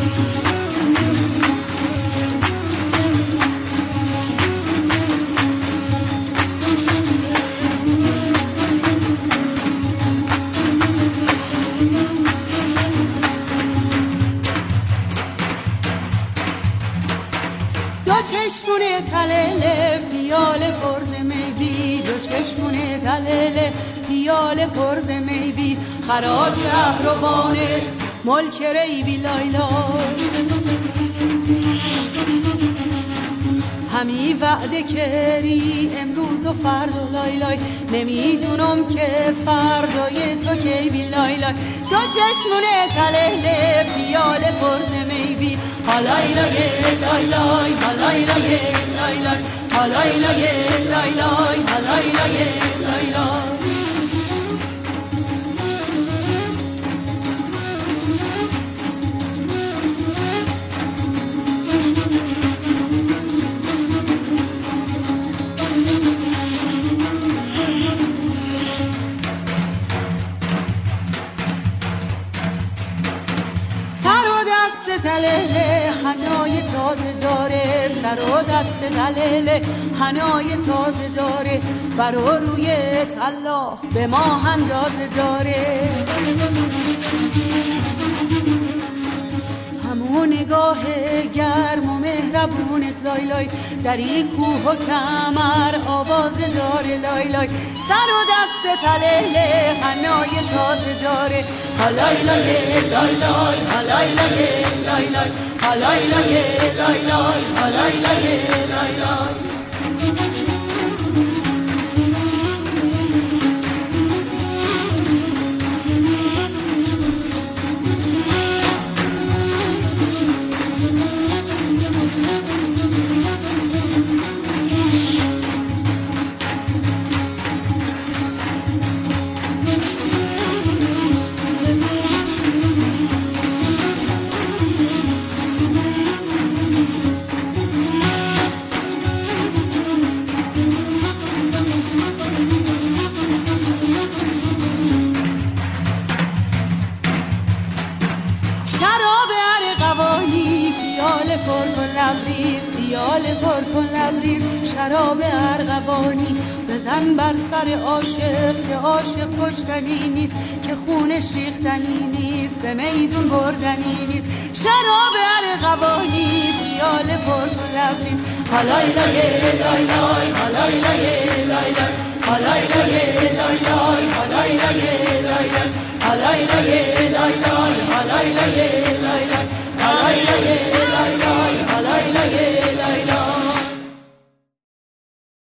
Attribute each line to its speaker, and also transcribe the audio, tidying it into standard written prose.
Speaker 1: چشمونه تلله پیال پرز میبی، دو چشمونه تلله پیال پرز میبی، خراج اهروانت ملک ریبی لایلا. همی وعده کری امروز و فردا لایلای، نمیدونم که فردای تو کی بی لایلای. دو چشمونه تلله پیال پرز میبی، هالایلای لایلای هالایلای لایلای هالایلای لایلای هالایلای لایلای. تلله حنای تازه داره، سر و دست تلله حنای تازه داره، برا روی طلا به ماه اندازه داره. همون نگاه گرم و مهربونت لایلای، در این کوه و کمر آوازه داره لایلای. سر و دست تلله حنای تازه داره، هالایلای لایلای هالایلای لایلای هالایلای لایلای هالایلای لایلای. پیال پر کن لبریز، شراب ارغوانی بزن بر سر عاشق که عاشق کشتنی نیست، که خونش ریختنی نیست، به میدون بردنی نیست. شراب ارغوانی پیال پر کن لبریز، هالایلای لایلای هالایلای لایلای هالایلای لایلای هالایلای لایلای هالایلای لایلای هالایلای لایلای هالایلای